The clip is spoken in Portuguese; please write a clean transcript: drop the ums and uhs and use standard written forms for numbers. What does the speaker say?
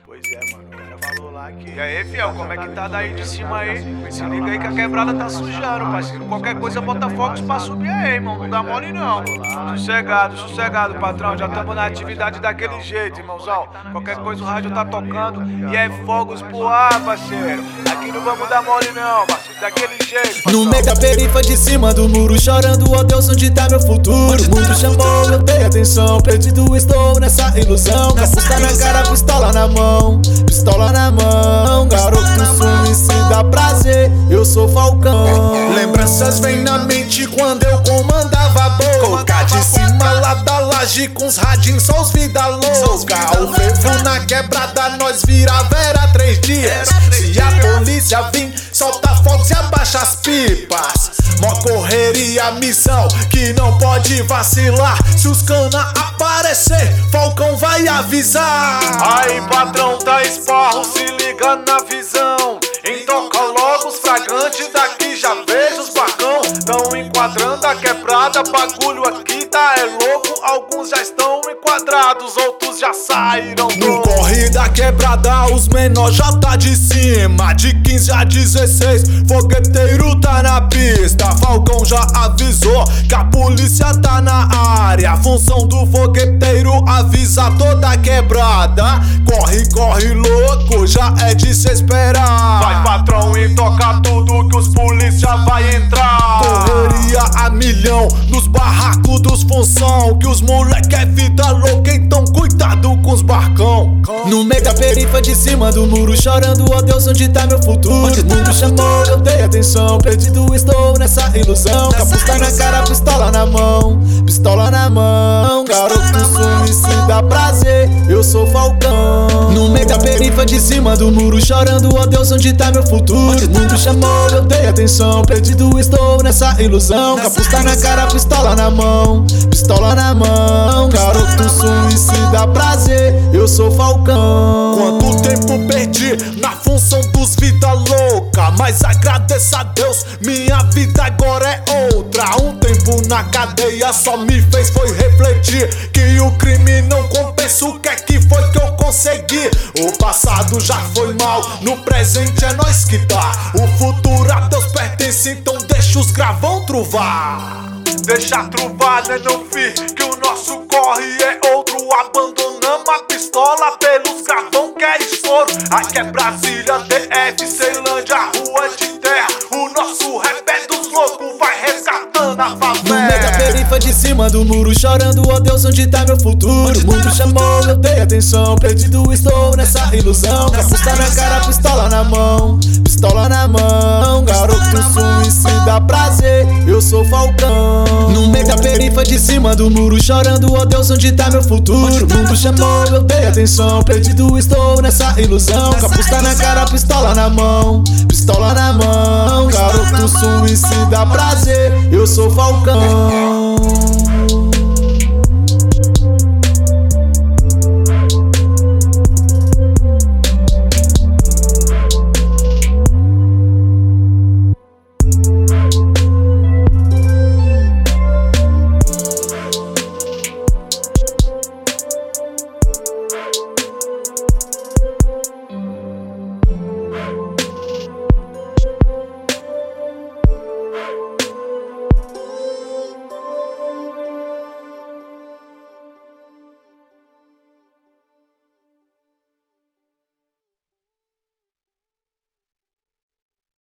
Pois é, mano, o cara falou lá que... E aí, fiel, como é que tá daí de cima aí? Se liga aí que a quebrada tá sujando, parceiro. Qualquer coisa bota fogos pra subir aí, irmão. Não dá mole não. Sossegado, patrão. Já tamo na atividade daquele jeito, irmãozão. Qualquer coisa o rádio tá tocando e é fogos pro ar, parceiro. Aqui não vamos dar mole não, parceiro. Daquele jeito, patrão. No meio da perifa de cima do muro, chorando, oh Deus, onde tá meu futuro? O mundo chamou, eu dei atenção. Perdido estou nessa ilusão. Capuz tá na cara, pistola na mão. Pistola na mão, garoto suicida, prazer, eu sou Falcão. Lembranças vêm na mente quando eu comandava a boca. De cima lá da laje com os radinhos, só os vida louca. O fervo na quebrada, nós virava era 3 dias. Se a polícia vir, solta fogos e abaixa as pipas. Mó correria, missão que não pode vacilar. Se os cana aparecer, Falcão vai avisar. Aí, patrão, tá esporro, se liga na visão. Toca logo os flagrantes daqui, já vejo os barcão. Tão enquadrando a quebrada, bagulho aqui tá é louco. Alguns já estão enquadrados, outros já saíram. No corre da quebrada, os menores já tá de cima. De 15 a 16, fogueteiro tá na pista. Falcão já avisou que a polícia tá na área. A função do fogueteiro avisa toda a quebrada. Corre, louco, já é de se esperar. Vai, patrão, e toca tudo que os polícia vai entrar. Correria a milhão nos barracos dos função. Que os moleque é vida louca, então cuidado com os barcão. No meio da perifa de cima do muro, chorando, oh Deus, onde tá meu futuro? O mundo chamou, eu dei atenção. Perdido estou nessa ilusão. Capuz tá na cara, pistola na mão. Pistola na mão, garoto suicida, prazer, eu sou Falcão. No meio da perifa de cima do muro, chorando, oh Deus, onde tá meu futuro? O mundo chamou, eu dei atenção. Perdido estou nessa ilusão. Capuz tá na cara, pistola na mão. Pistola na mão, garoto suicida, prazer, eu sou Falcão. Quanto tempo perdi na função dos vida louca, mas agradeço a Deus, minha vida agora é outra. Um tempo na cadeia só me fez foi refletir que o crime não compensa. O que é que foi que eu consegui? O passado já foi mal, no presente é nós que tá. O futuro a Deus pertence, então deixa os gravão truvar. Deixa truvar, né, não fi, que o nosso corre é outro. Abandonamos a pistola pelos gravão que é estouro. Aqui é Brasília, DF, Ceilândia, rua de terra. O nosso rap é dos loucos, vai resgatando a favela. No meio da perifa de cima do muro, chorando, oh Deus, onde tá meu futuro? O mundo chamou, eu dei atenção. Perdido estou nessa ilusão. Capuz tá na cara, pistola na mão. Pistola na mão, garoto suicida, prazer, eu sou Falcão. No meio da perifa de cima do muro, chorando, oh Deus, onde tá meu futuro? O mundo chamou, eu dei atenção. Perdido estou nessa ilusão. Capuz tá na cara, pistola na mão. Pistola na mão, garoto suicida, prazer, eu sou Falcão.